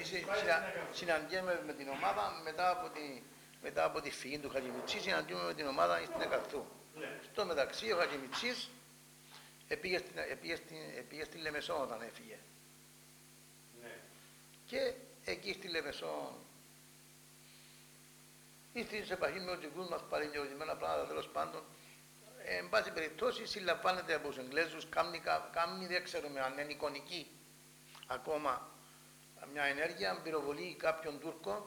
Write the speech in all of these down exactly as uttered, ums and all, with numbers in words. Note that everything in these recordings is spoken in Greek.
συναντιέμαι με την ομάδα μετά από τη, μετά από τη φυγή του Χατζημιτσί, συναντιέμαι με την ομάδα στην Εκαθού. Ναι. Στο μεταξύ ο Χατζημιτσής επήγε στην, επήγε στην, επήγε στη Λεμεσό όταν έφυγε. Ναι. Και εκεί στη Λεμεσό ήρθε σε επαφή με τους δικούς μας πάλι και ορισμένα πράγματα, τέλος πάντων. Ε, εν πάση περιπτώσει συλλαμβάνεται από τους Εγγλέζους, κάμνη δεν ξέρουμε αν είναι εικονική ακόμα μια ενέργεια, πυροβολεί κάποιον Τούρκο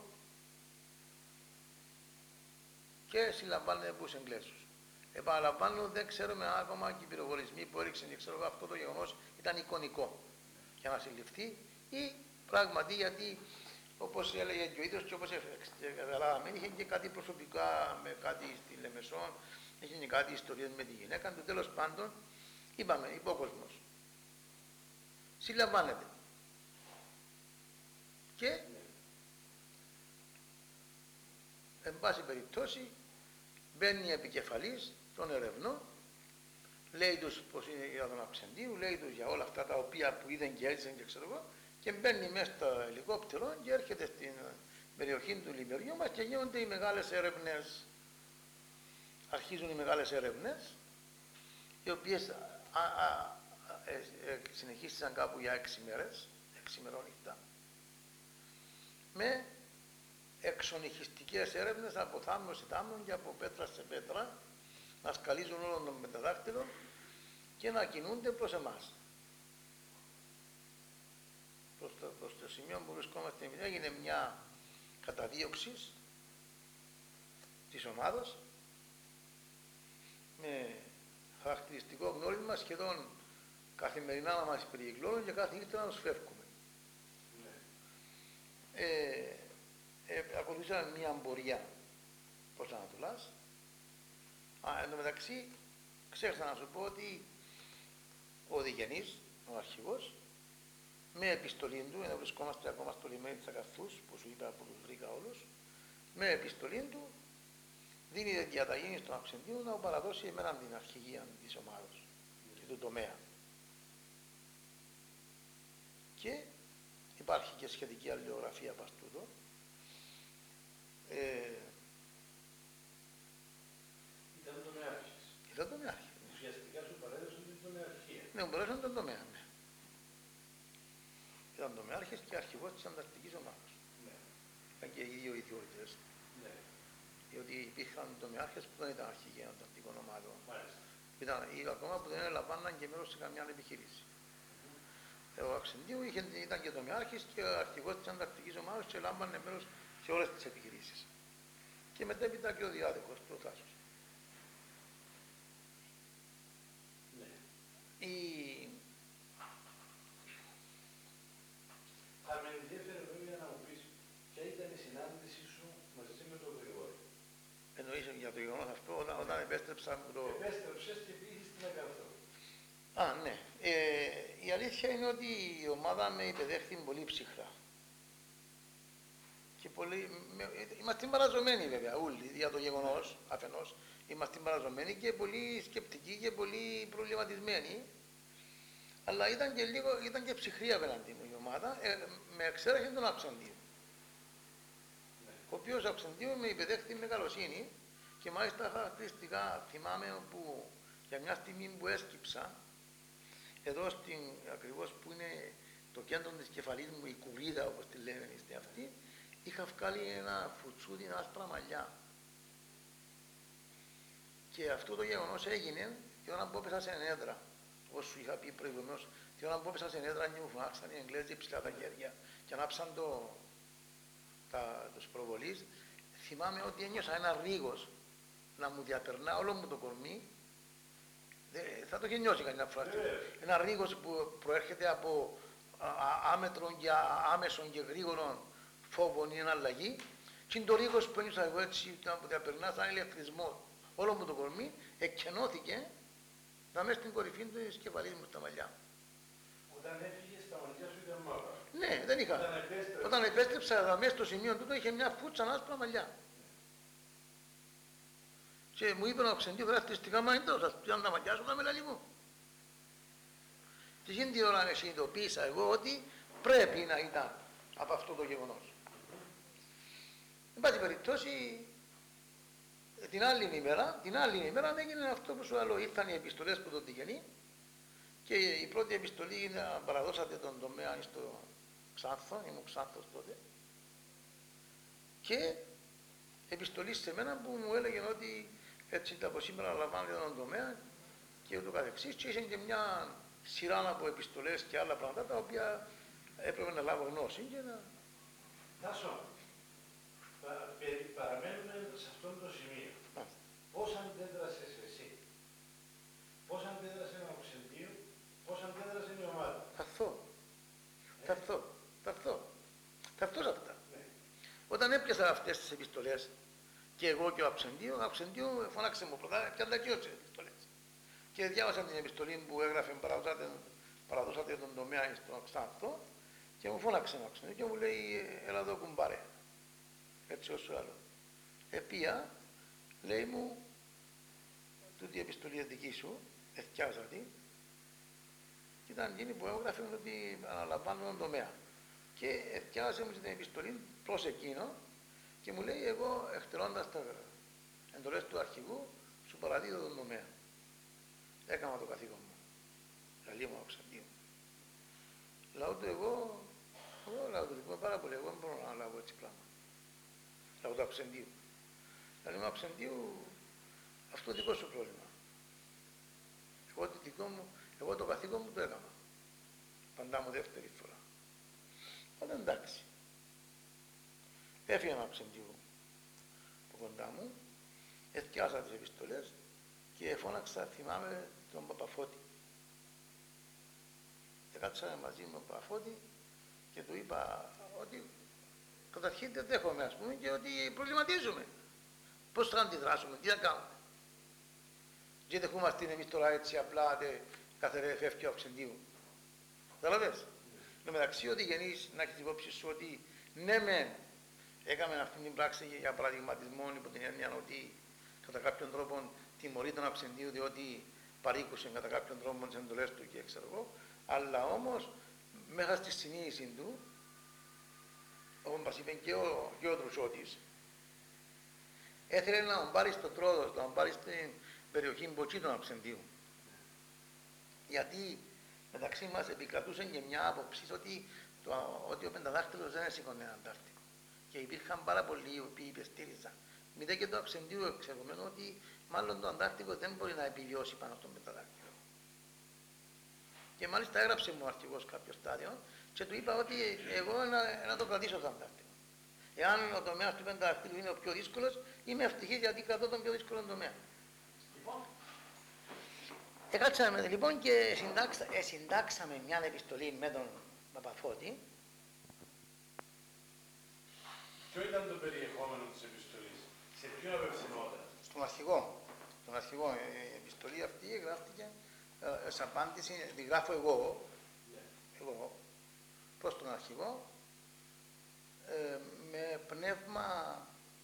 και συλλαμβάνεται από τους Εγγλέζους. Επαναλαμβάνω, δεν ξέρουμε ακόμα και οι πυροβολισμοί που έριξαν και ξέρω αυτό το γεγονός ήταν εικονικό για να συλληφθεί ή πράγματι γιατί όπως έλεγε και ο ίδιος και όπως καταλάβαμε είχε και κάτι προσωπικά με κάτι στη Λεμεσό, είχε και κάτι ιστορίες με τη γυναίκα του, τέλος πάντων είπαμε υπόκοσμος. Συλλαμβάνεται. Και εν πάση περιπτώσει μπαίνει επικεφαλής των ερευνών, λέει τους πως είναι για τον Αυξεντίου, λέει τους για όλα αυτά τα οποία που είδαν και έζησαν και ξέρω εγώ και μπαίνει μέσα στο ελικόπτερο και έρχεται στην περιοχή του Λιμεριού μας και γίνονται οι μεγάλες έρευνες, αρχίζουν οι μεγάλες έρευνες οι οποίες α, α, ε, ε, συνεχίστηκαν κάπου για έξι μέρες, έξι μερόνυχτα με εξονυχιστικές έρευνες από θάμνο σε θάμνο και από πέτρα σε πέτρα να σκαλίζουν όλων των μεταδάκτυλων και να κινούνται προς εμάς. Προς το, προς το σημείο που βρισκόμαστε εμείς έγινε μια καταδίωξη της ομάδας με χαρακτηριστικό γνώρισμα σχεδόν καθημερινά να μας περικυκλώνουν και κάθε νύχτα να τους φεύγουμε. Ναι. Ε, ε, ακολουθήσαμε μια πορεία προς Ανατολάς. Α, εν τω μεταξύ ξέχασα να σου πω ότι ο Διγενής, ο αρχηγός, με επιστολή του, ενώ βρισκόμαστε ακόμα στο λιμάνι της Ακαθούς, που σου είπα που τους βρήκα όλους, με επιστολή του δίνει διαταγή στον Αυξεντίου να παραδώσει εμένα την αρχηγία της ομάδας και του τομέα. Και υπάρχει και σχετική αλληλογραφία από αυτούτο. Ε, Ήταν τομεάρχης. Ήταν τομεάρχης. Ουσιαστικά σου παρέδωσαν την τομεαρχία. Ναι, μου παρέδωσαν τον τομέα, ναι. Ήταν τομεάρχης και αρχηγός της ανταρκτικής ομάδας. Ναι. Ήταν και οι δύο ιδιότητες. Ναι. Διότι υπήρχαν τομεάρχες που δεν ήταν αρχηγοί ανταρκτικών ομάδων. Μάλιστα. Ήταν ή ακόμα που δεν έλαβαν και μέρος σε καμιά επιχείρηση. Mm-hmm. Ο Αυξεντίου ήταν και τομεάρχης και ο αρχηγός της ανταρκτικής ομάδας και λάμβανε μέρος σε όλες τις επιχειρήσεις. Και μετέπειτα και ο διάδοχος του Θάσος. Ναι. Η... Θα με ενδιαφέρει βέβαια να μου πεις ποια ήταν η συνάντησή σου μαζί με τον Γρηγόρη. Εννοείς για το γεγονός αυτό όταν, όταν επέστρεψα από το... Επέστρεψες και πήγες στην Ακαθό. Α, ναι. Ε, η αλήθεια είναι ότι η ομάδα με υπεδέχθη πολύ ψυχρά. Και πολύ, με, είμαστε παραζωμένοι βέβαια όλοι για το γεγονός αφενός. Είμαστε παραζωμένοι και πολύ σκεπτικοί και πολύ προβληματισμένοι. Αλλά ήταν και, λίγο, ήταν και ψυχρή απέναντι μου η ομάδα, ε, με εξαίρεση τον Αυξεντίου. Ναι. Ο οποίος Αυξεντίου με υπεδέχθη με καλοσύνη και μάλιστα χαρακτηριστικά θυμάμαι που για μια στιγμή που έσκυψα, εδώ στην, ακριβώς που είναι το κέντρο της κεφαλής μου, η κουβίδα όπως τη λένε είστε αυτή, είχα βγάλει ένα φουτσούδι άσπρα μαλλιά. Και αυτό το γεγονός έγινε την ώρα που έπεσα σε ενέδρα. Όπως σου είχα πει προηγουμένως, την ώρα που έπεσα σε ενέδρα και μου φωνάξαν οι Εγγλέζοι ψηλά τα χέρια και ανάψαν το, τα, τους προβολείς, θυμάμαι ότι ένιωσα ένα ρίγος να μου διαπερνά όλο μου το κορμί. Δε, θα το είχε νιώσει κανένα φορά. Yeah. Ένα ρίγος που προέρχεται από α, α, άμετρων και άμεσων και γρήγορων φόβων ή εναλλαγή. Και είναι το ρίγος που ένιωσα εγώ έτσι που διαπερνά σαν ηλεκτρισμό. Όλο μου το κορμί εκκενώθηκε να μέσα στην κορυφή της κεφαλής μου στα μαλλιά. Όταν έφυγες τα μαλλιά σου ήταν μαύρα. Ναι, δεν είχα. Όταν επέστρεψα, Όταν επέστρεψα μέσα στο σημείο τούτο είχε μια φούτσα άσπρα μαλλιά. Και μου είπε ο Αυξεντίου χαρακτηριστικά, μα είναι τόσο, πιάνε τα μαλλιά σου να με λαλεί μου. Και εκείνη την ώρα συνειδητοποίησα εγώ ότι πρέπει να ήταν από αυτό το γεγονός. Εν πάση περιπτώσει, την άλλη ημέρα, την άλλη ημέρα έγινε αυτό που σου λέω. Ήρθαν οι επιστολές που τον τηγενή και η πρώτη επιστολή είναι να παραδώσατε τον τομέα στο Ξάνθο, ήμουν Ξάνθος τότε, και επιστολή σε μένα που μου έλεγε ότι έτσι από σήμερα λαμβάνετε τον τομέα και ούτω καθεξής, και είχε και μια σειρά από επιστολές και άλλα πράγματα τα οποία έπρεπε να λάβω γνώση και να... Τάσο, πα, πε, παραμένουμε σε αυτό το σημείο. Πώς αντέδρασες εσύ, πώς αντέδρασε ο Αυξεντίου, πώς αντέδρασε η ομάδα. Θα έρθω, θα έρθω, θα έρθω, θα έρθω σε αυτά. Ναι. Όταν έπιασα αυτές τις επιστολές και εγώ και ο Αυξεντίου, ο Αυξεντίου φώναξε μου πρώτα, πιάντα και τις επιστολές. Και διάβασα την επιστολή που έγραφε παραδώσατε, παραδώσατε τον τομέα στο Ξάνθο και μου φώναξε ο Αυξεντίου και μου λέει έλα εδώ κουμπάρε. Έτσι όσο άλλο. Επία, λέει μου, τούτη η επιστολή δική σου, εθιάζα τη, και ήταν εκείνη που έγραφε ότι αναλαμβάνω τον τομέα. Και εθιάζε μου την επιστολή προς εκείνο και μου λέει εγώ εκτελώντας τα εντολές του αρχηγού σου παραδίδω τον τομέα. Έκανα το καθήκον μου. Λαλή μου Αυξεντίου. Λαό του εγώ, εγώ λαό του λοιπόν πάρα πολύ, εγώ δεν μπορώ να λάβω έτσι πράγμα. Λαό του Αυξεντίου. Λαλή μου Αυξεντίου, αυτό δικό σου πρόβλημα. Εγώ το δικό μου, εγώ το καθήκον μου το έκανα. Παντά μου δεύτερη φορά. Αλλά εντάξει. Έφυγε ένα Αυξεντίου από κοντά μου, εθιάσα τις επιστολές και φώναξα, θυμάμαι, τον Παπαφώτη. Και κάτσαμε μαζί με τον Παπαφώτη και του είπα ότι καταρχήν δεν δέχομαι, ας πούμε, και ότι προβληματίζουμε. Πώς θα αντιδράσουμε, τι θα κάνουμε. Και δεχόμαστε εμείς τώρα έτσι απλά κάθε φεύγει ο Αυξεντίου. Καταλαβες. Εν τω μεταξύ ότι γεννείς να έχεις υπόψη σου ότι ναι μεν έκαμε αυτή την πράξη για παραδειγματισμό υπό την έννοια ότι κατά κάποιον τρόπο τιμωρεί τον Αυξεντίου διότι παρήκουσε κατά κάποιον τρόπο τις εντολές του και ξέρω εγώ, αλλά όμως μέσα στη συνείδηση του, όπως μας είπε και ο, και ο Τρουσότης, έθελε να τον πάρει στο Τρόδος, να τον πάρει στην περιοχή Μποτσί του Αυξεντίου. Γιατί μεταξύ μας επικρατούσε και μια άποψη ότι, το, ότι ο πενταδάχτυλος δεν έσηκωνε Αντάρτικο. Και υπήρχαν πάρα πολλοί οι οποίοι υπεστήριζαν. Μηδέ και το Αυξεντίου εξεγωμένο ότι μάλλον το Αντάρτικο δεν μπορεί να επιβιώσει πάνω στον πενταδάχτυλο. Και μάλιστα έγραψε μου ο αρχηγός κάποιο στάδιο και του είπα ότι εγώ να, να το κρατήσω το Αντάρτικο. Εάν ο τομέας του πενταδάχτυλου είναι ο πιο δύσκολος, είμαι ευτυχής γιατί κρατώ τον πιο δύσκολο τομέα. Λοιπόν, έκατσαμε λοιπόν και συντάξα, ε, συντάξαμε μια επιστολή με τον Παπαφώτη. Ποιο ήταν το περιεχόμενο της επιστολής, σε ποιον απευθυνόταν. Στον αρχηγό. Στον αρχηγό. Η επιστολή αυτή γράφτηκε ε, σε απάντηση, τη γράφω εγώ, yeah. εγώ προς τον αρχηγό, ε, με πνεύμα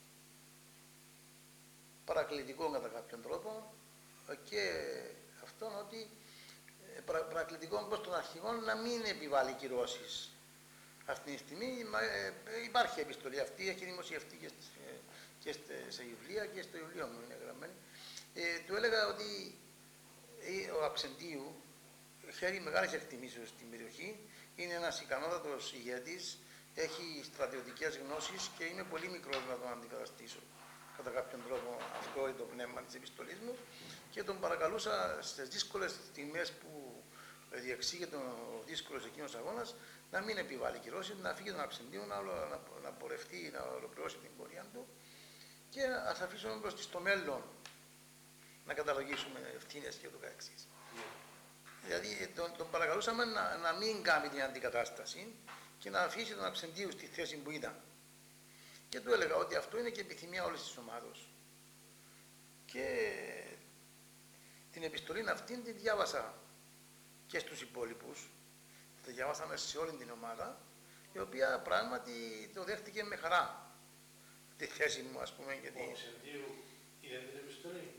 παρακλητικό κατά κάποιον τρόπο και αυτόν ότι ε, παρα, παρακλητικό προς τον αρχηγό να μην επιβάλλει κυρώσεις. Αυτή τη στιγμή ε, υπάρχει επιστολή αυτή, έχει δημοσιευτεί και, στις, ε, και σε βιβλία και στο βιβλίο μου είναι γραμμένη. Ε, του έλεγα ότι ε, ο Αυξεντίου χαίρει μεγάλης εκτιμήσεως στην περιοχή, είναι ένας ικανότατος ηγέτης, έχει στρατιωτικές γνώσεις και είναι πολύ μικρός να τον αντικαταστήσω. Κατά κάποιον τρόπο αυτό είναι το πνεύμα της επιστολής μου και τον παρακαλούσα στις δύσκολες στιγμές που διεξήγεται ο δύσκολος εκείνος αγώνας να μην επιβάλλει κυρώσεις, να φύγει τον Αυξεντίου, να, να, να πορευτεί, να ολοκληρώσει την πορεία του και ας αφήσουμε μπροστά στο μέλλον να καταλογίσουμε ευθύνες και το καθεξής. Δηλαδή τον, τον παρακαλούσαμε να, να μην κάνει την αντικατάσταση και να αφήσει τον Αυξεντίου στη θέση που ήταν. Και του έλεγα ότι αυτό είναι και επιθυμία όλης της ομάδος. Και την επιστολή αυτή την διάβασα και στους υπόλοιπους, το διαβάσαμε σε όλη την ομάδα, η οποία πράγματι το δέχτηκε με χαρά. Τη θέση μου, ας πούμε, γιατί... Ο Αυξεντίου είδε την επιστολή.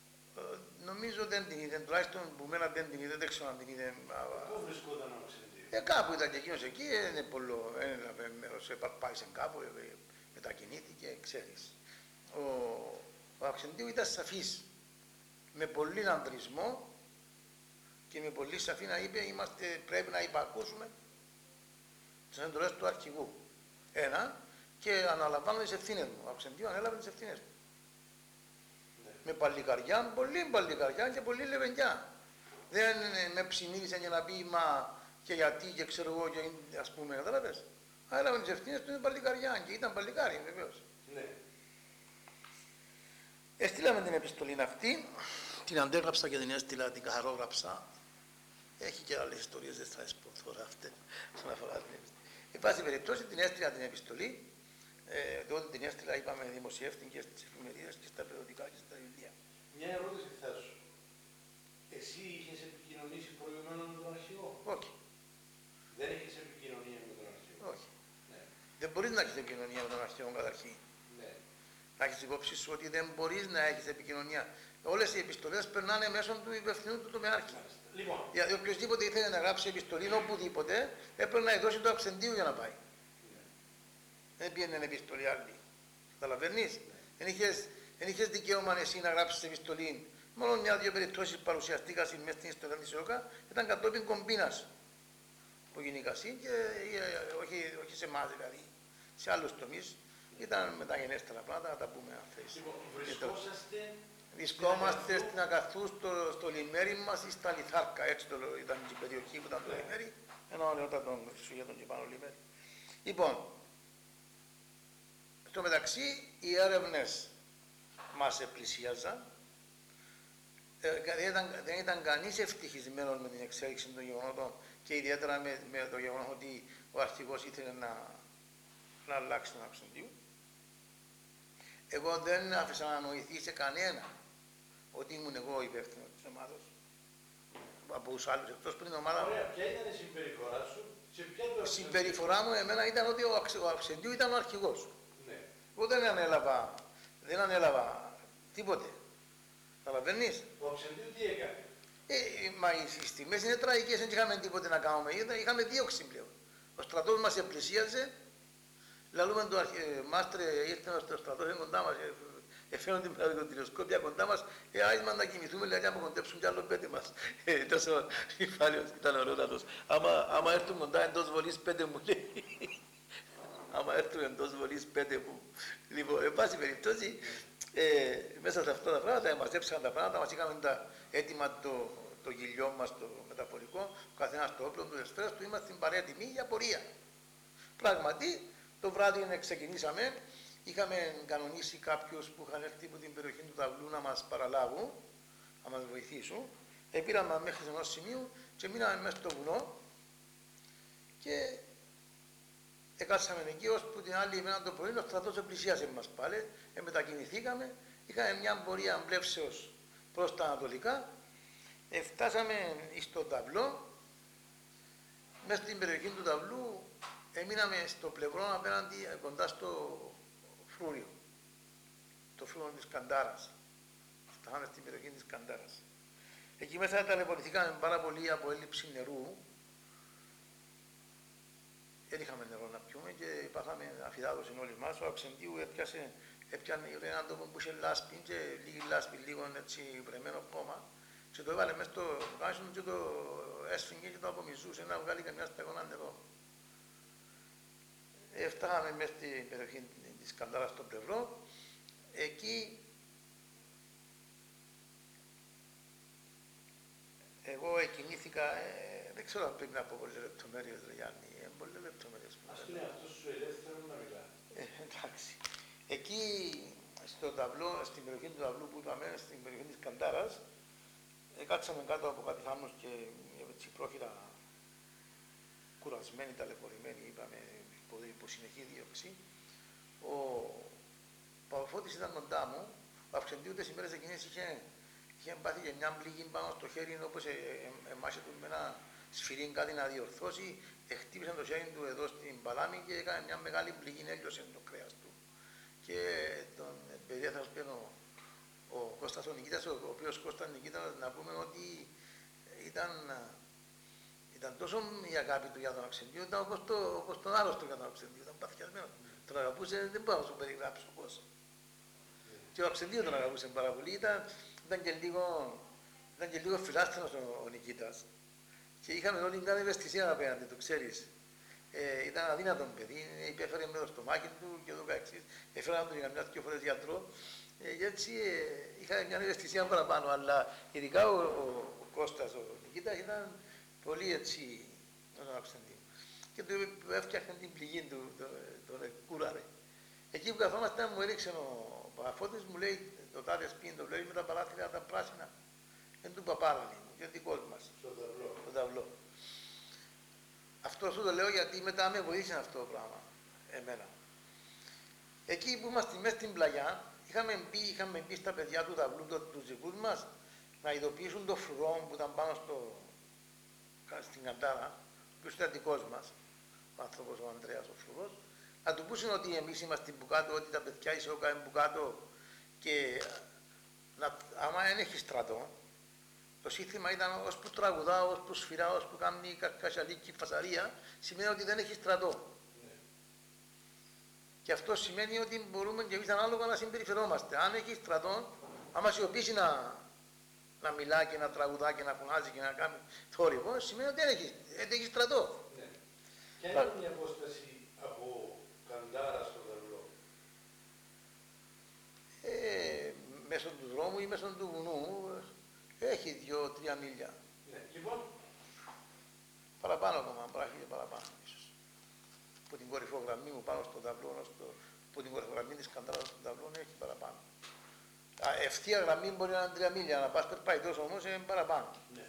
Ε, νομίζω δεν την είδε, τουλάχιστον που μένα δεν την είδε, δεν ξέρω αν την είδε. Πού βρισκόταν ο Αυξεντίου. Ε, κάπου ήταν και εκείνος εκεί, είναι πολύ, έλαβε μέρος, πάει κάπου, ε, μετακινήθηκε, ξέρεις. Ο, ο Αυξεντίου ήταν σαφής, με πολύ ανδρισμό και με πολύ σαφή να είπε, είμαστε, πρέπει να υπακούσουμε τις εντολές του αρχηγού. Ένα, και αναλαμβάνω τις ευθύνες μου. Ο Αυξεντίου ανέλαβε τις ευθύνες του. Ναι. Με παλικαριά, πολύ παλικαριά και πολύ λεβενιά. Δεν με ψημίλησε για να πει μα και γιατί και ξέρω εγώ και ας πούμε, κατάλαβες. Έλαβε τις ευθύνες του με παλικαριά και ήταν παλικάρι βεβαίως. Ναι. Εστήλαμε την επιστολή αυτή, την αντέγραψα και την έστειλα, την καθαρόγραψα. Έχει και άλλες ιστορίες, δεν θα τις πω τώρα αυτές, όσον αφορά την επιστολή. Εν πάση περιπτώσει την έστειλα την επιστολή, ε, τότε την έστειλα, είπαμε, δημοσιεύτηκε στις εφημερίδες και στα περιοδικά και στα βιβλία. Μια ερώτηση θα σου. Εσύ είχες επικοινωνήσει προηγουμένως με τον αρχηγό? Όχι. Δεν έχεις επικοινωνία με τον αρχηγό? Όχι. Ναι. Δεν μπορείς να έχεις επικοινωνία με τον αρχηγό καταρχήν. Ναι. Να έχεις υπόψη σου ότι δεν μπορείς να έχεις επικοινωνία. Όλες οι επιστολές περνάνε μέσω του υπευθυνού του τομεάρχη. Λοιπόν. Γιατί οποιοδήποτε ήθελε να γράψει επιστολή οπουδήποτε, έπρεπε να δώσει το Αυξεντίου για να πάει. Ναι. Δεν πήγαινε επιστολή άλλη. Καταλαβαίνεις. Δεν ναι. είχες δικαίωμα εσύ να γράψεις επιστολή. Μόνο μια-δύο περιπτώσεις παρουσιαστήκαν μέσα στην ιστορία της ΕΟΚΑ, ήταν κατόπιν κομπίνας που γινήκασαι και όχι, όχι σε εμάς δηλαδή, σε άλλους τομείς. Ήταν μεταγενέστερα πράγματα, να τα πούμε αν θες. Λοιπόν, βρισκόσαστε... Βρισκόμαστε στην Ακαθού, στο, στο λιμέρι μας ή στα Λιθάρκα, έτσι το, ήταν η περιοχή που ήταν το λιμέρι, ενώ όταν τον Χρυσουγέτον και πάνω λιμέρι. Λοιπόν, στο μεταξύ οι έρευνες μας επλησίαζαν, ε, δεν, ήταν, δεν ήταν κανείς ευτυχισμένος με την εξέλιξη των γεγονότων και ιδιαίτερα με, με το γεγονός ότι ο αρχηγός ήθελε να, να αλλάξει τον Αυξεντίου. Εγώ δεν άφησα να νοηθεί σε κανένα ότι ήμουν εγώ υπεύθυνος της ομάδας. Από τους άλλους, εκτός πριν την ομάδα. Ωραία, ποια ήταν η συμπεριφορά σου, σε ποια το... Η συμπεριφορά μου εμένα ήταν ότι ο, ο Αυξεντίου ήταν ο αρχηγός. Ναι. Εγώ δεν ανέλαβα, δεν ανέλαβα τίποτε. Καταλαβαίνεις. Ο Αυξεντίου τι έκανε? Ε, μα οι στιγμές είναι τραγικές, δεν είχαμε τίποτε να κάνουμε, είχαμε δίωξη πλέον. Ο στρατός μας επλησίαζε, λαλούμε το αρχι... ε, μάστρε, ήρθε στο στρατός, είναι κοντά μας, ε, εφαίνουν την τηλεσκόπια κοντά μας, ε, άισμα να κοιμηθούμε, λέει, να κοντέψουν κι άλλο πέντε μας. Ε, τόσο υφάλιος, ήταν ωραίος. Άμα, άμα έρθουν κοντά εντός βολής πέντε μου, λέει. Άμα έρθουν εντός βολής πέντε μου. Λοιπόν, εν πάση περιπτώσει, ε, μέσα σε αυτά τα πράγματα, μαζέψαν τα πράγματα, μας είχαμε τα έτοιμα το, το γυλιό μας, το μεταφορικό, ο καθένας το όπλο του, τις σφαίρες του, είμαστε παρέτοιμοι για πορεία. Πράγματι, το βράδυ ξεκινήσαμε, είχαμε κανονίσει κάποιους που είχαν έρθει από την περιοχή του Ταυλού να μας παραλάβουν, να μας βοηθήσουν. Επήραμε μέχρι ενός σημείου και μείναμε μέσα στο βουνό και εκάτσαμε εκεί, ώσπου την άλλη ημέρα το πρωί, ο στρατός επλησίασε μας πάλι, ε, μετακινηθήκαμε, είχαμε μια πορεία μπλεύσεως προς τα ανατολικά, ε, φτάσαμε στο Ταυλό, μέσα στην περιοχή του Ταυλού έμειναμε στο πλευρό απέναντι κοντά στο φρούριο, το φρούριο της Καντάρας. Φτάσαμε στην περιοχή της Καντάρας. Εκεί μέσα ταλαιπωρηθήκαμε πάρα πολύ από έλλειψη νερού. Δεν είχαμε νερό να πιούμε και πάθαμε αφιδάτωση όλοι μας. Ο Αυξεντίου έπιασε, έπιανε έναν τόπο που είχε λάσπη και λίγη λάσπη, λίγο έτσι βρεμένο κόμμα και το έβαλε μέσα στο κάσιο και το έσφυγε και το απομυζούσε να βγάλει καμιά σταγόνα νερό. Ε, φτάσαμε μέσα στην περιοχή της Καντάρας στο πλευρό. Εκεί εγώ εκκινήθηκα, ε, δεν ξέρω αν πρέπει να πω πολλές λεπτομέρειες, ρε Γιάννη, ε, πολλές λεπτομέρειες. Ας είναι αυτός σου ελεύθερο να μιλά. Ε, εντάξει. Εκεί στο ταυλό, στην περιοχή του ταυλού που είπαμε, στην περιοχή της Καντάρας, ε, κάτσαμε κάτω από κάτι θάμνους και έτσι πρόχειρα κουρασμένοι, ταλαιπωρημένοι, είπαμε, υπό συνεχή δίωξη. Ο Παπαφώτης ήταν κοντά μου, ο Αυξεντίου τις ημέρες εκείνες είχε, είχε πάθει και μια πληγή πάνω στο χέρι, όπως ε, ε, εμάσε του με ένα σφυρί κάτι να διορθώσει, χτύπησε το χέρι του εδώ στην παλάμη και έκανε μια μεγάλη πληγή, έλειωσε το κρέας του. Και τον περιέθρασε πλέον ο, ο Κώστας ο Νικήτας, ο, ο οποίος Κώστας Νικήτας, να πούμε ότι ήταν, ήταν τόσο η αγάπη του για τον Αυξεντίου, ήταν όπως, το, όπως τον άρρωστο για τον Αυξεντίου, ήταν παθιασμένο. Τον αγαπούσε, δεν μπορώ να σου περιγράψω πώς. Και ο Αυξεντίου τον αγαπούσε πάρα πολύ, ήταν, ήταν και λίγο, ήταν και λίγο φιλάστενος ο, ο Νικήτας. Και είχαμε όλη την ευαισθησία απέναντι του, ξέρεις. Ε, ήταν αδύνατο παιδί, υπέφερε με το στομάχι του και το καθεξής. Έφεραν τον για μια δυο φορές γιατρό. Ε, και έτσι ε, είχα μια ευαισθησία παραπάνω. Αλλά ειδικά ο, ο, ο Κώστας, ο Νικήτας, ήταν πολύ έτσι τον Αυξεντίου. Και του έφτιαχνε την πληγή του, τον το, το, κούραρε. Εκεί που καθόμασταν μου έριξε ο Παπαφώτης, μου λέει το τάδε σπίτι το βλέπει με τα παράθυρα τα πράσινα. Είναι του παπάρα λίγο, και δικός μας. Στο ταυλό. Το ταυλό. Αυτό σου το λέω γιατί μετά με βοήθησε αυτό το πράγμα, εμένα. Εκεί που είμαστε μέσα στην πλαγιά, είχαμε μπει, είχαμε μπει στα παιδιά του ταυλού, του, τους δικούς μας, να ειδοποιήσουν το φρουρό που ήταν πάνω στο, στην καντάρα, που ήταν δικός μας, ο άνθρωπος ο Ανδρέας ο φρουρός, να του πούσουν ότι εμείς είμαστε που κάτω, ότι τα παιδιά Ισόκα είναι που κάτω και να, άμα δεν έχει στρατό, το σύνθημα ήταν ως που τραγουδάω, ως που σφυράω, ως που κάνει η καρκασιαλίκη φασαρία, σημαίνει ότι δεν έχει στρατό. Ναι. Και αυτό σημαίνει ότι μπορούμε και εμείς ανάλογα να συμπεριφερόμαστε. Αν έχει στρατό, άμα σιωπήσει να, να μιλά και να τραγουδά και να φωνάζει και να κάνει θόρυβο, σημαίνει ότι δεν έχει, δεν έχει στρατό. Ναι. Ποια είναι η απόσταση από καντάρα στο ταυλό? Ε, μέσω του δρόμου ή μέσω του βουνού. Έχει δύο-τρία μίλια. Ναι, λοιπόν. Παραπάνω ακόμα, πράγει και παραπάνω ίσως. Που την κορυφογραμμή μου πάνω στο ταυλό, στο, που την κορυφογραμμή της καντάρας στο ταυλό έχει παραπάνω. Α, ευθεία γραμμή μπορεί να είναι τρία μίλια, να πας περπαϊτός όμως είναι παραπάνω. Ναι.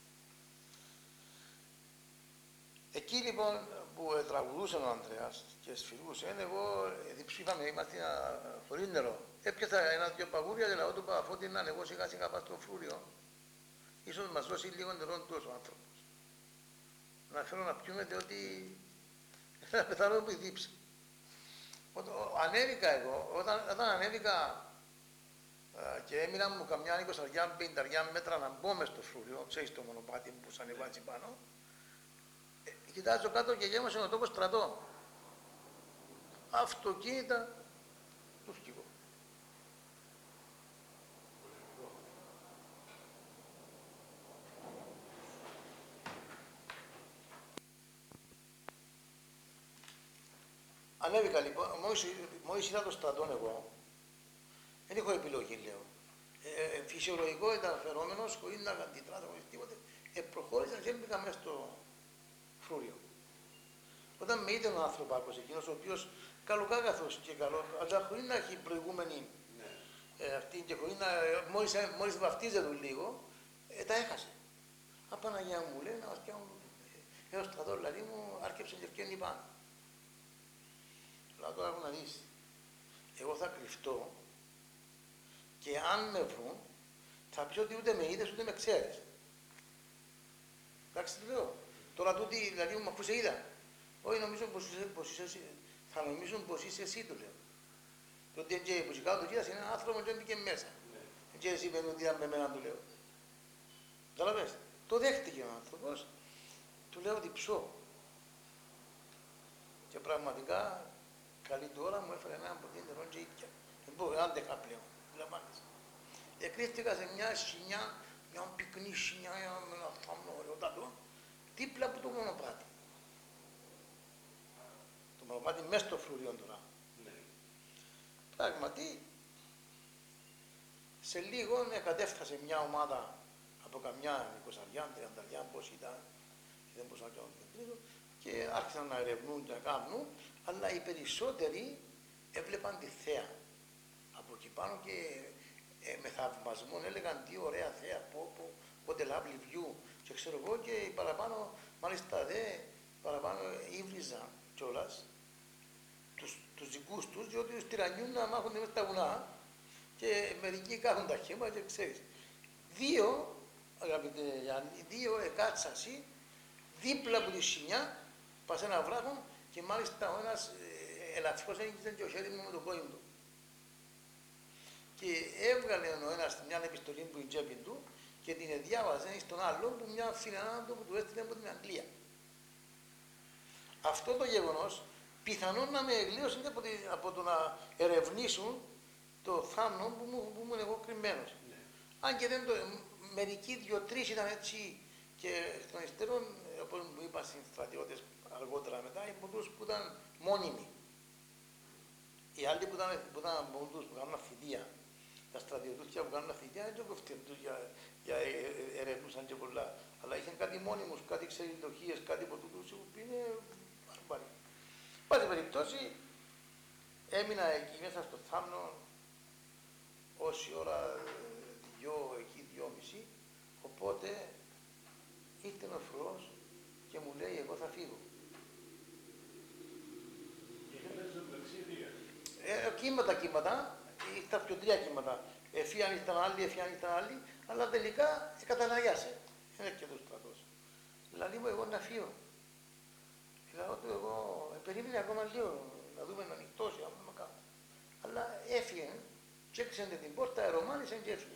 Εκεί λοιπόν που ε, τραγουδούσε ο Ανδρέας και σφυρούσε, εγώ διψήφαμε, είμαστε χωρίς νερό. Έπιασα ένα-δυο παγούρια και λαό του Παπαφώτη να ανεβώ σιγά σιγά πας στο φρούριο. Ίσως μας δώσει λίγο νερό τόσο ο άνθρωπος. Να θέλω να πιούμε διότι να πεθάνω που δίψα. Ανέβηκα εγώ, όταν, όταν ανέβηκα α, και έμεινα μου καμιά εικοσαριά πενταριά μέτρα να μπω μες στο φρούριο, ξέρεις το μονοπάτι που σας ανεβάζει πάνω, ε, κοιτάζω κάτω και γέμωσε ο τόπος στρατό. Αυτοκίνητα, τουρκικό. Ανέβηκα λοιπόν, μόλις, μόλις είδα το στρατόν εγώ, δεν έχω επιλογή λέω. Ε, ε, φυσιολογικό ήταν φαινόμενος, χωρίς να αντιτράσω, χωρίς τίποτε, ε, προχώρησα και έμπηκα μέσα στο φρούριο. Όταν με είδε ο άνθρωπος εκείνος, ο οποίος καλοκάγαθος και καλό, αλλά χωρίς να έχει προηγούμενη ε, αυτή και χωρίς να, μόλις, μόλις βαφτίζεται λίγο, ε, τα έχασε. Απαναγιά μου λέει, να μας πιάνουν, ε, ο στρατό δηλαδή μου άρκεψε και ευκαιρνή πάνω. Αλλά τώρα έχω να δεις, εγώ θα κρυφτώ και αν με βρουν θα πει ότι ούτε με είδες ούτε με ξέρεις. Εντάξει τι λέω. Τώρα τούτοι δηλαδή μου αφού σε είδα. Όχι νομίζω πως είσαι, πως είσαι εσύ. Θα νομίζουν πως είσαι εσύ του λέω. Και ότι και που σηκάω το κοίτας είναι ένα άνθρωπο και έμπηκε μέσα. Ναι. Και εσύ είπαμε ότι ήταν με μένα του λέω. Καταλαβες. Το δέχτηκε ο άνθρωπος. Του λέω διψώ. Και πραγματικά καλή του ώρα μου έφερε ένα ποτήρι νερό και ήτια. Δεν μπορώ, άντεχα πλέον. Λαμβάνεις. Εκρύφτηκα σε μια σινιά, μια πυκνή σινιά με ένα θάμνο ωραιότατο, δίπλα από το μονοπάτι. Το μονοπάτι μέσα στο φρούριο τώρα. Ναι. Πράγματι, σε λίγο κατέφτασε μια ομάδα από καμιά εικοσαριά, τριανταριά, πώς ήταν, και δεν μπορούσα να κάνω τον τρίτο, και άρχισαν να ερευνούν και να κάνουν, αλλά οι περισσότεροι έβλεπαν τη θέα από εκεί πάνω και ε, με θαυμασμό έλεγαν τι ωραία θέα, πω, πω, what a lovely view και ξέρω εγώ και οι παραπάνω, μάλιστα δε, παραπάνω ήβριζαν κιόλας τους, τους δικούς τους, διότι τους τυραννιούν να μάχονται μέσα στα βουνά και μερικοί κάθουν τα χέμα και ξέρεις. Δύο, αγαπητέ Γιάννη, δύο εκάτσασοι δίπλα από τη σινιά, πας ένα βράχο και μάλιστα ο ένας ε, ελαφρώς έγινε και ο χέρι μου με το κόλλημα του. Και έβγαλε ο ένας μια επιστολή που η τσέπη του και την διάβαζε στον άλλον που μια φιλενάδα του που του έστειλε από την Αγγλία. Αυτό το γεγονός πιθανόν να με εγλίωσε από, τη, από το να ερευνήσουν το θάμνο που μου, που ήμουν εγώ κρυμμένος. Ναι. Αν και δεν το, μερικοί δύο-τρεις ήταν έτσι και εκ των υστέρων, όπως μου είπαν οι στρατιώτες αργότερα μετά, οι πολλούς που ήταν μόνιμοι. Οι άλλοι που ήταν, που ήταν πολλούς που κάνουν θητεία, τα στρατιωτούθια που κάνουν θητεία, δεν κοφτούν τους για, για ερευνούσαν και πολλά. Αλλά είχαν κάτι μόνιμους, κάτι ξενιτοχίες, κάτι από τούτους που είναι βαρβαροί. Πάση περιπτώσει, έμεινα εκεί μέσα στο θάμνο όση ώρα, δυο, εκεί δυόμιση, οπότε ήρθε ο φρουρός και μου λέει εγώ θα φύγω. Ε, κύματα, κύματα, ήρθαν πιο τρία κύματα. Εφίαν ήρθαν άλλοι, εφίαν ήρθαν άλλοι, αλλά τελικά καταλαγιάσε. Είναι και το στρατός. Δηλαδή μου εγώ να φύγω. Δηλαδή του εγώ, ε, περίμενε ακόμα λίγο, να δούμε να νυχτώσει, να δούμε κάτω. Αλλά έφυγε και έκλεισε την πόρτα, αερομάνησε και έφυγε.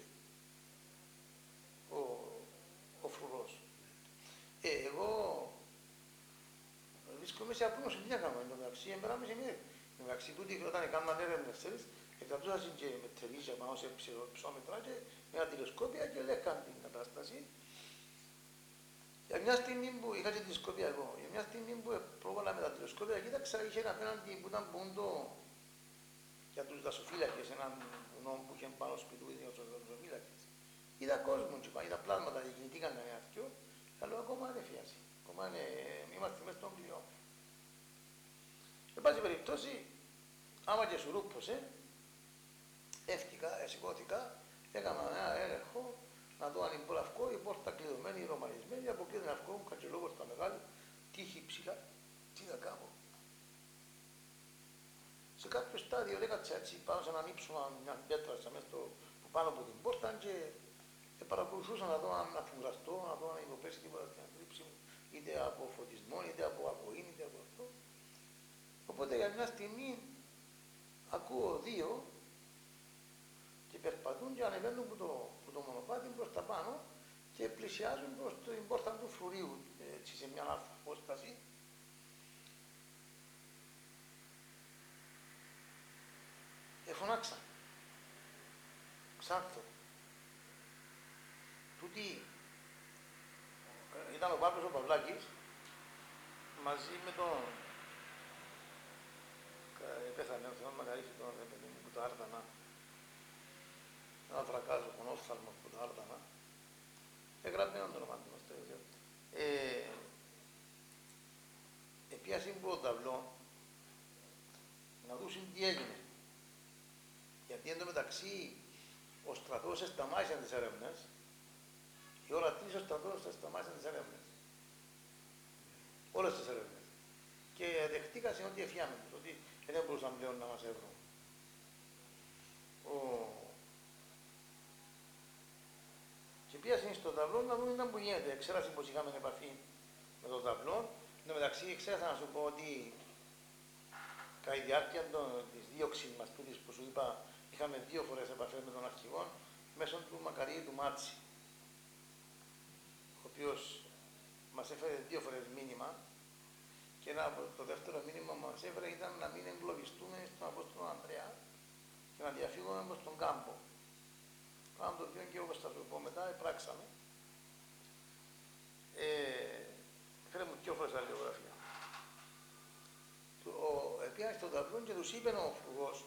Ο, ο φρουρός. Ε, εγώ βρίσκομαι σε απόγνωση, τι να κάνω, εν τω μεταξύ, εμπεράμε σε μία. Εν τω μεταξύ, τούτοι όταν έκαναν έρευνες, ξέρεις, εκατούσαν και με τερίσια πάνω σε ψώμετρα και με ένα τηλεσκόπια και λέγαν την κατάσταση. Για μια στιγμή που είχα και τηλεσκόπια εγώ, για μια στιγμή που πρόβαλα με τα τηλεσκόπια, κοίταξα, είχε απέναντι που ήταν πούντο για τους δασοφύλακες, έναν βουνό που είχε πάνω στο σπίτι του δασοφύλακες. Είδα κόσμο, είδα πλάσματα, κινητήκαν ένα αυτιό, αλλά ακόμα δεν φιάσει. Ακόμα είναι, είμαστε μέσα στον κλειό. Εν πάση περιπτώσει, άμα και σουρούπωσε, έφτιακα, σηκώθηκα, έκανα ένα έλεγχο, να δω αν είναι πολύ αυκό, η πόρτα κλειδωμένη, ρωμανισμένη, αποκλείεται ένα αυκό, κατσελόγος στα μεγάλη, τύχη ψηλά, τι θα κάνω. Σε κάποιο στάδιο έκατσα έτσι πάνω σε έναν ύψωμα, μια πέτρα μέσα στο, πάνω από την πόρτα και ε, παρακολουθούσα να δω αν αφουγραστώ, να δω αν υποπέσει τίποτα στην αντίληψη μου, είτε από φωτισμό, είτε από ακοή, είτε από αυτό. Οπότε για μια στιγμή ακούω δύο και περπατούν και ανεβαίνουν από το, το μονοπάτι προς τα πάνω και πλησιάζουν προς την πόρτα του φρουρίου, έτσι σε μια άλλη απόσταση. Και φωνάξαν. Ξάρθω. Τούτη ήταν ο Παύλος ο Παυλάκης μαζί με τον πέθανε ο Θεός Μακαρίχη τον παιδί μου που τα άρτανα, ένα φρακάζο πονόφθαλμος που τα άρτανα, έγραψε έναν το όνομα του μας. Επίασε από τον ταυλό να δούσουν τι έγινε. Γιατί εν τω μεταξύ ο στρατός σταμάτησε τις έρευνες, η ώρα τρεις ο στρατός σταμάτησε τις έρευνες. Όλες τις έρευνες. Και δεχτήκασαν ότι εφιάμε τους, ότι δεν μπορούσαν πλέον να μας έβρουν. Ο... Και πήγασαν στον ταυλό να δουν ήταν που γίνεται. Ξέρασαν πως είχαμε επαφή με τον ταυλό. Εν τω μεταξύ ξέρασα να σου πω ότι κατά τη διάρκεια της δίωξης μας τούτης που σου είπα, είχαμε δύο φορές επαφές με τον αρχηγό μέσω του Μακαρίου του Μάτση, ο οποίος μας έφερε δύο φορές μήνυμα και ένα, το δεύτερο μήνυμα που μας έφερε ήταν να μην εγκλωβιστούμε στον Απόστολο Ανδρέα και να διαφύγουμε προς τον κάμπο. Κάναμε το δύο και όπως θα σου πω μετά, πράξαμε. Ε, φέρε μου δύο φορές τα αλληλογραφία. Πήγαν στον ταυλό και τους είπε ο φρουρός,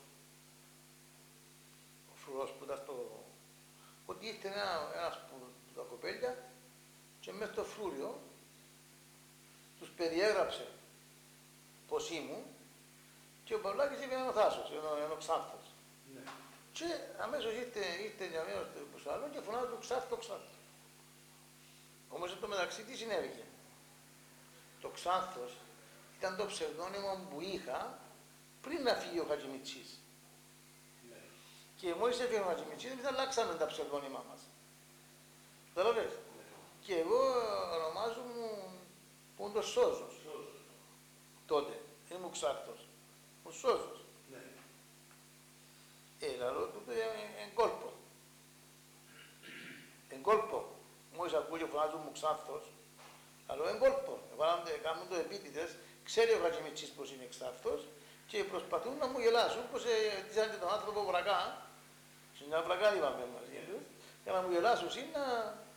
ο φρουρός που ήταν στο... ότι ήρθε ένα, ένας που τα κοπέλια και μέσα στο φρούριο τους περιέγραψε πως ήμουν και ο Παυλάκης είπε ένα Θάσος, ένα Ξάνθος. Ναι. Και αμέσως ήρθε, ήρθε για μέρος στο άλλο και φωνάζει το Ξάνθο, Ξάνθο. Όμως εν τω μεταξύ τι συνέβηκε. Το Ξάνθος ήταν το ψευδόνυμο που είχα πριν να φύγει ο Χατζημιτσής. Ναι. Και μόλις έφυγε ο Χατζημιτσής, εμείς αλλάξαμε τα ψευδόνυμα μας. Καταλαβες. Ναι. Και εγώ ονομάζομαι Πόντος Σώζος. Τότε. Δεν ήμουν Ξάρτος. Ο Σώζος. Ναι. Ε, λαλό τούτο εν κόλπο. Εν κόλπο. μόλις ακούω και φωνάζουν μου Ξάνθος, αλλά είναι κόλπο. Κάνουν το επίτηδες, ξέρει ο Χατζημιτσής πως είναι Ξάνθος και προσπαθούν να μου γελάσουν πως ετήσαν και τον άνθρωπο βρακά, σε μια βρακά είπαμε μαζί τους, για να μου γελάσουν είναι να...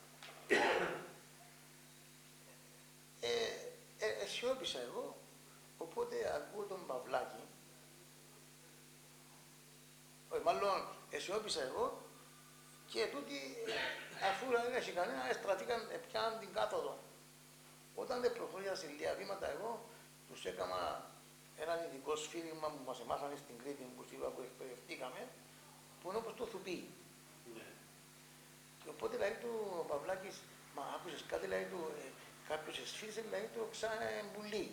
ε, ε, αισιόπισα εγώ, οπότε ακούω τον Παυλάκη, όχι, μάλλον αισιόπισα εγώ και τούτοι, αφού δεν έχει κανένα, εστραφήκαν, πιάναν την κάθοδο. Όταν δεν προχώρησαν λίγα βήματα, εγώ τους έκανα έναν ειδικό σφύριγμα που μας εμάθανε στην Κρήτη, που είπα που εκπαιδευτήκαμε, που είναι όπως το θουπί. Ναι. Και οπότε λέει του ο Παυλάκης, μα άκουσες κάτι, λέει του, ε, κάποιος εσφύρισε, λέει του, ξανά εμπουλή.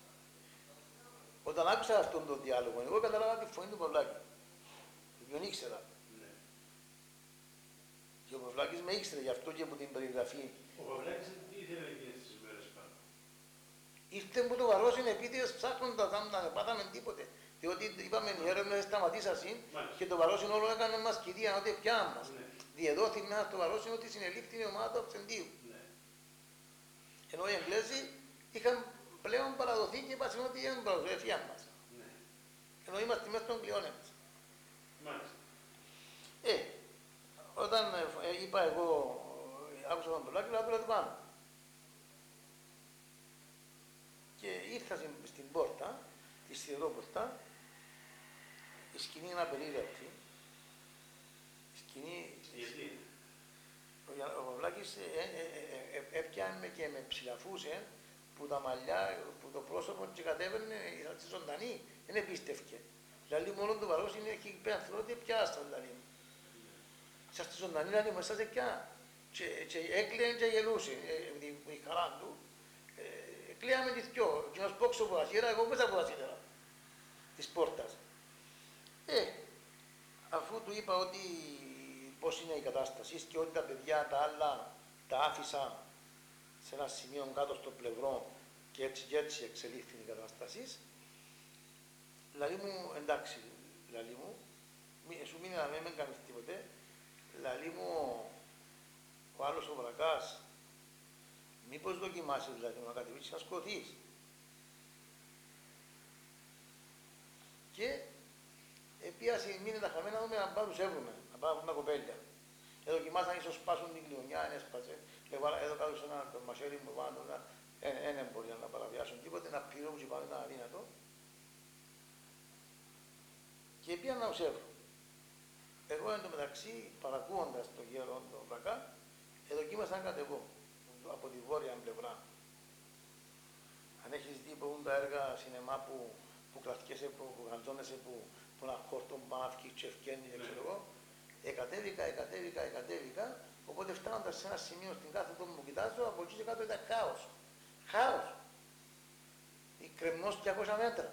Όταν άκουσα αυτόν τον διάλογο, εγώ καταλάβα τη φωνή του Παυλάκη. Δεν ήξερα. Ναι. Και ο Παυλάκης με ήξερε γι' αυτό και από την περιγραφή. Ο Παυλάκης τι ήθελε να γίνει στις μέρες πάνω. Ήρθε που το βαρός είναι επίτηδες ψάχνοντας, δεν πάθαμε τίποτε. Διότι είπαμε οι έρευνες σταματήσασαν και το βαρός είναι όλο έκανε μας κηδεία, ότι πιάνουν μας. Ναι. Διεδόθη μέσα στο βαρός είναι ότι συνελήφθη η ομάδα του Αυξεντίου. Ναι. Ενώ οι Εγγλέζοι είχαν πλέον παραδοθεί και είπαν ότι είναι παραδοθία μας. Ναι. Ενώ είμαστε μέσα στον κλειόν εμείς. Ε, όταν ε, είπα εγώ, άκουσα τον Παυλάκη, λέω του πάνω. Και ήρθα στην, στην πόρτα, τη σιδερόπορτα, η σκηνή είναι απερίγραπτη. Η σκηνή... Γιατί? Ο, ο Παυλάκης ε, ε, ε, ε, έπιανε με και με ψηλαφούσε που τα μαλλιά, που το πρόσωπο και κατέβαινε στη ζωντανή, δεν επίστευκε. Δηλαδή μόνο το βαρός είναι εκεί πέρα ότι πιάστα δηλαδή. Σας στη ζωντανή δηλαδή μέσα σε πια. Και, και έκλαιε και γελούσε ε, η, η χαρά του. Ε, κλαίαμε τις δυο. Και ένας πόξω από ασύρα, εγώ μέσα από ασύρα. Της πόρτας. Ε, αφού του είπα ότι πώς είναι η κατάσταση και ότι τα παιδιά τα άλλα τα άφησα σε ένα σημείο κάτω στο πλευρό και έτσι και έτσι εξελίχθη η κατάσταση. Λαλή μου, εντάξει, λαλή μου, σου μείνει να μην κάνεις τίποτε, λαλή μου, ο άλλος ο βρακάς, μήπως δοκιμάσεις δηλαδή να κατεβήσεις να σκοτείς. Και επίασε μείνει τα χαμένα δούμε να πάρουν έβρουμε, να πάρουν τα κοπέλια. Εδώ δοκιμάσαν ίσως σπάσουν την κλειονιά, εν έσπασε, εδώ κάτω σε ένα μασέρι μου πάνω, δεν μπορεί να παραβιάσουν τίποτε, να πληρώνουν και πάνε ήταν αδύνατο. Και πήγαν να ουσεύουν. Εγώ εν τω μεταξύ, παρακούοντας τον γέρο τον Βρακά, εδοκίμασα να κατεβώ από τη βόρεια πλευρά. Αν έχεις δει που τα έργα σινεμά που, που κρατιέσαι, που, που γαντζώνεσαι, που, που ένα χόρτο πάνω να βγει και ευκένει, δεν ξέρω εγώ, εκατέβηκα, εκατέβηκα, εκατέβηκα, οπότε φτάνοντας σε ένα σημείο στην κάθετο μου κοιτάζω, από εκεί και κάτω ήταν χάος. Χάος. Η κρεμνός διακόσια μέτρα.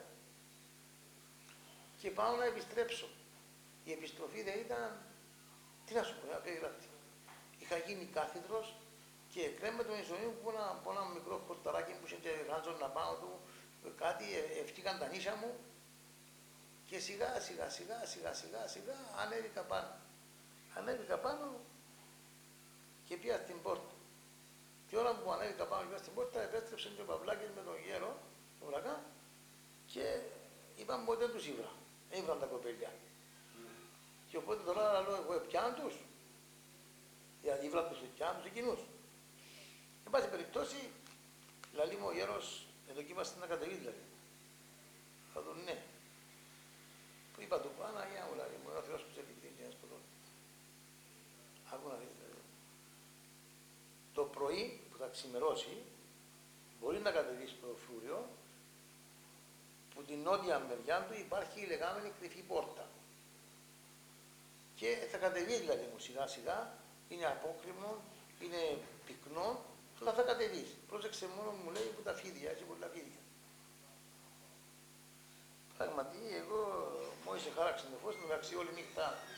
Και πάω να επιστρέψω. Η επιστροφή δεν ήταν, τι να σου πω, απεριγραπτή. Είχα γίνει κάθιδρος και κρέμμε τον ισονείο που ένα, από ένα μικρό χορταράκι που είχε γάντζον να πάνω του, κάτι, ευκήκαν τα νύσια μου και σιγά σιγά σιγά σιγά σιγά σιγά ανέβηκα πάνω. Ανέβηκα πάνω και πήγα στην πόρτα. Την ώρα που ανέβηκα πάνω και πήγα στην πόρτα, επέστρεψε και ο Παυλάκης με τον γέρο, τον Βρακά, και είπαμε ότι δεν τους ήβρα. Ήβραν τα κοπέλια. Mm. Και οπότε τώρα λέω εγώ, πιάνουν τους. Δηλαδή ήβραν τους, πιάνουν τους εκείνους. Εν πάση περιπτώσει, λαλή μου ο γέρος, εδοκίμαστε να κατεβεί δηλαδή. Θα τον ναι. Που είπα του Παναγιά μου, λαλή μου, ο Θεός που σε επιτύχει και να σκοτώνει. Άκου να δείτε δηλαδή. Το πρωί που θα ξημερώσει, μπορεί να κατεβεί στο φρούριο, που την νότια μεριά του υπάρχει η λεγόμενη κρυφή πόρτα. Και θα κατεβεί δηλαδή μου σιγά σιγά, είναι απόκριμνο, είναι πυκνό, αλλά θα κατεβείς. Πρόσεξε μόνο μου λέει που τα φίδια, έχει πολλά φίδια. Πραγματικά εγώ μόλις χάραξε το φως, μεταξύ όλη νύχτα